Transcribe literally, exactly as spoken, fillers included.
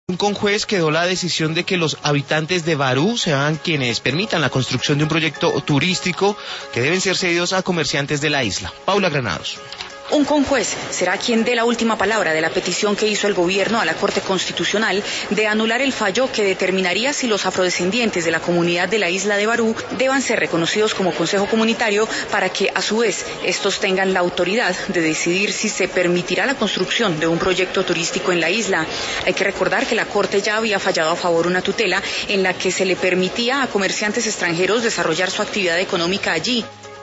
Con juez quedó la decisión de que los habitantes de Barú sean quienes permitan la construcción de un proyecto turístico que deben ser cedidos a comerciantes de la isla. Paula Granados. Un conjuez será quien dé la última palabra de la petición que hizo el gobierno a la Corte Constitucional de anular el fallo que determinaría si los afrodescendientes de la comunidad de la isla de Barú deban ser reconocidos como consejo comunitario para que a su vez estos tengan la autoridad de decidir si se permitirá la construcción de un proyecto turístico en la isla. Hay que recordar que la Corte ya había fallado a favor una tutela en la que se le permitía a comerciantes extranjeros desarrollar su actividad económica allí.